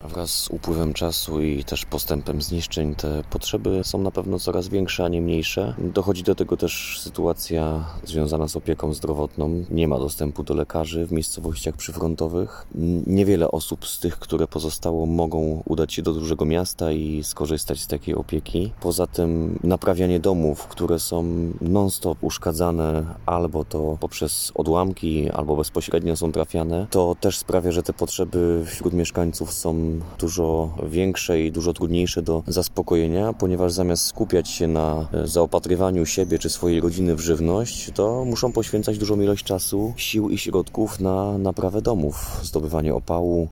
Wraz z upływem czasu i też postępem zniszczeń te potrzeby są na pewno coraz większe, a nie mniejsze. Dochodzi do tego też sytuacja związana z opieką zdrowotną. Nie ma dostępu do lekarzy w miejscowościach przyfrontowych. Niewiele osób z tych, które pozostało, mogą udać się do dużego miasta i skorzystać z takiej opieki. Poza tym naprawianie domów, które są non-stop uszkadzane, albo to poprzez odłamki, albo bezpośrednio są trafiane, to też sprawia, że te potrzeby wśród mieszkańców są dużo większe i dużo trudniejsze do zaspokojenia, ponieważ zamiast skupiać się na zaopatrywaniu siebie czy swojej rodziny w żywność, to muszą poświęcać dużą ilość czasu, sił i środków na naprawę domów, zdobywanie opału,